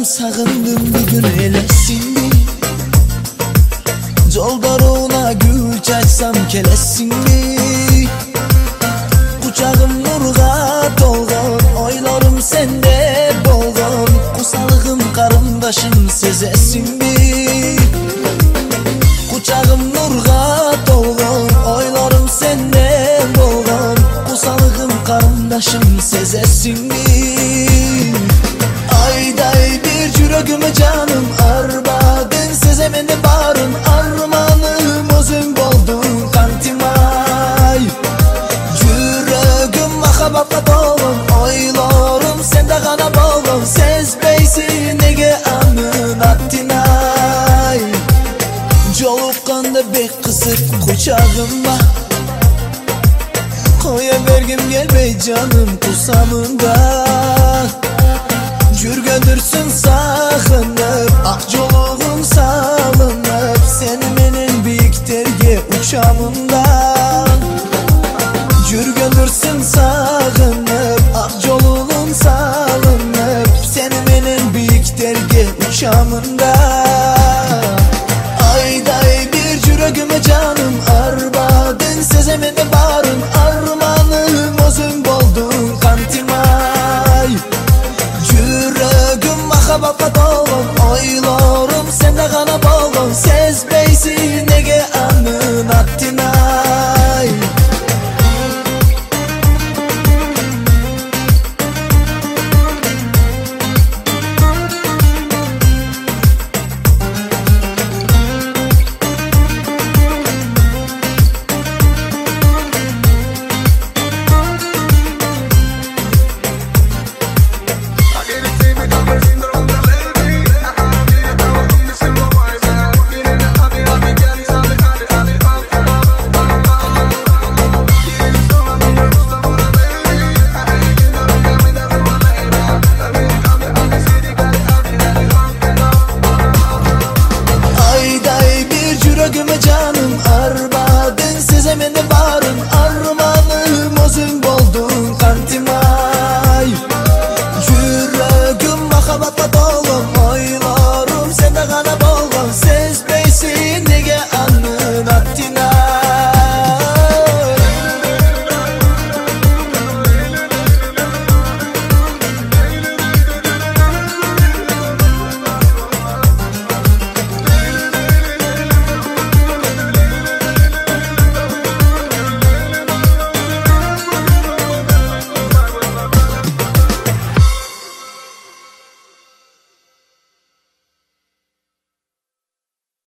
sağındım bir gün elesinmi? Joldarına gül çaçsam kelesinmi? Kucağım nurga dolgan, oylarım sende bolgan. Kusalığım karındaşım sezesinmi? Kucağım nurga dolgan, oylarım sende bolgan. Kusalığım karındaşım sezesinmi? Ayday bir yüreğime canım arbadın, sezemeni barın armanım özün boldun kantimay. Yüreğim mahabatla dolun, oylarım sende gana bolun. Sezbeysin nege anın attinay. Jolukkanda bek kısık kucağıma, koyavergim gelmey canım kusamında. Jürgöndürsün sağınıp, ak joluğun salınıp. Sen menin büyük derge uçağımda. Jürgöndürsün sağınıp, ak joluğun salınıp. Sen menin büyük derge uçağımda. Ayday bir yüreğime canım arbadın, sezemeni barın armanım özün boldun kantimay. Yüreğim mahabatla dolun, oylarım sende gana bolgun. Sezbeysin nege anın attinay. Yüreğime canım arbadın, sezemeni